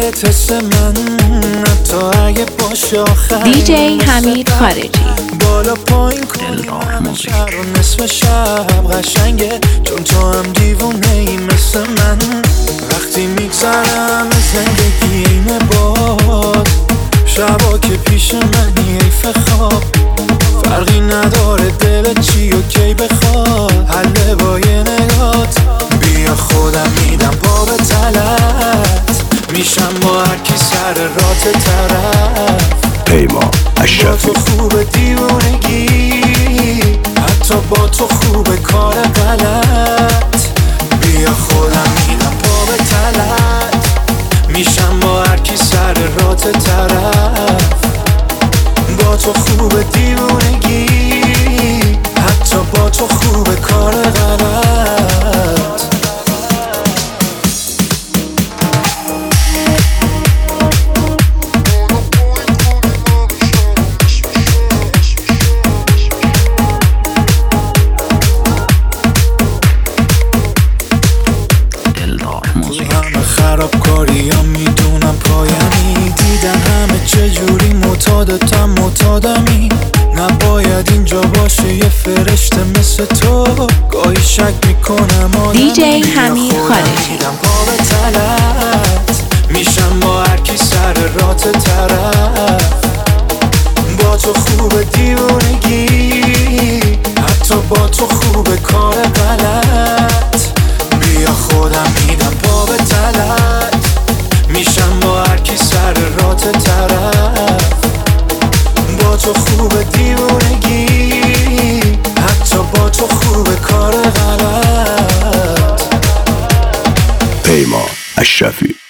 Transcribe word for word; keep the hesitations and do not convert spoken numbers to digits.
بهت حس من حتی اگه باشه آخر دی جی حمید خارجی بالا پایین کنم شهر و نصف شب قشنگه چون تو هم دیوونه ای مثل من وقتی میگذرم زندگی اینه باد شبا که پیش منی حیف خواب فرقی نداره دلت چی و کی بخواد حله با یه نگات بیا خودم میدم پا به تلت میشم با هرکی سر رات طرف پیمان اشرفی. با تو خوب دیوونگی حتی با تو خوب کار غلط بیا خودم میدم پا به تلت میشم با هرکی سر رات طرف با تو خوب دیوونگی حتی با تو خوب کار غلط خرابکاری ها میدونم پایمی دیدن همه چجوری معتادتم معتادمی نباید اینجا باشه یه فرشته مثل تو گاهی شک میکنم آدمی دی جی حمید خارجی میدم پا به تلت میشم با هرکی سر رات طرف با تو خوب دیوونگی حتی با تو خوب کار غلط بیا خودم میدم پا به تلت میشم با هرکی سر رات طرف با تو خوب دیوونگی حتی با تو خوب کار غلط پیمان اشرفی.